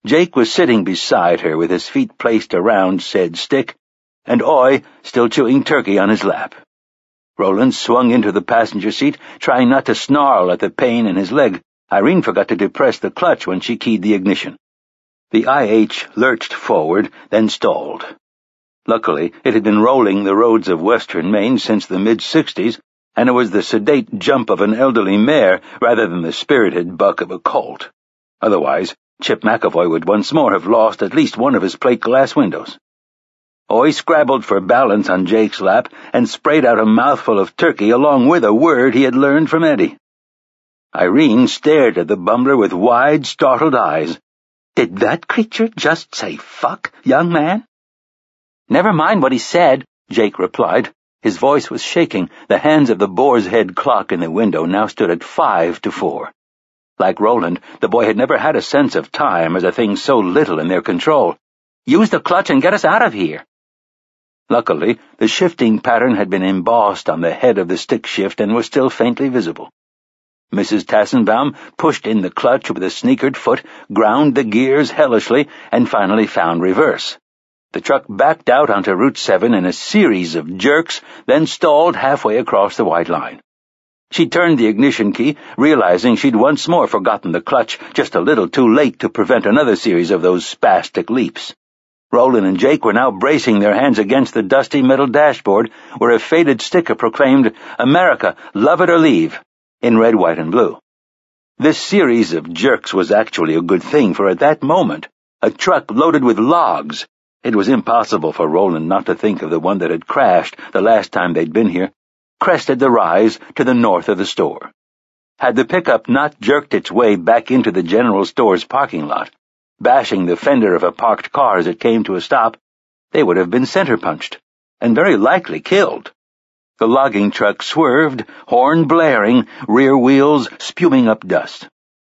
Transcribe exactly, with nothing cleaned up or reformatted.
Jake was sitting beside her with his feet placed around said stick, and Oy still chewing turkey on his lap. Roland swung into the passenger seat, trying not to snarl at the pain in his leg. Irene forgot to depress the clutch when she keyed the ignition. The I H lurched forward, then stalled. Luckily, it had been rolling the roads of western Maine since the mid-sixties, and it was the sedate jump of an elderly mare rather than the spirited buck of a colt. Otherwise, Chip McAvoy would once more have lost at least one of his plate glass windows. Oy scrabbled for balance on Jake's lap and sprayed out a mouthful of turkey along with a word he had learned from Eddie. Irene stared at the bumbler with wide, startled eyes. "Did that creature just say fuck, young man?" "Never mind what he said," Jake replied. His voice was shaking. The hands of the boar's head clock in the window now stood at five to four. Like Roland, the boy had never had a sense of time as a thing so little in their control. "Use the clutch and get us out of here." Luckily, the shifting pattern had been embossed on the head of the stick shift and was still faintly visible. Missus Tassenbaum pushed in the clutch with a sneakered foot, ground the gears hellishly, and finally found reverse. The truck backed out onto Route seven in a series of jerks, then stalled halfway across the white line. She turned the ignition key, realizing she'd once more forgotten the clutch, just a little too late to prevent another series of those spastic leaps. Roland and Jake were now bracing their hands against the dusty metal dashboard, where a faded sticker proclaimed, "America, love it or leave," in red, white, and blue. This series of jerks was actually a good thing, for at that moment, a truck loaded with logs — it was impossible for Roland not to think of the one that had crashed the last time they'd been here — crested the rise to the north of the store. Had the pickup not jerked its way back into the general store's parking lot, bashing the fender of a parked car as it came to a stop, they would have been center-punched, and very likely killed. The logging truck swerved, horn blaring, rear wheels spewing up dust.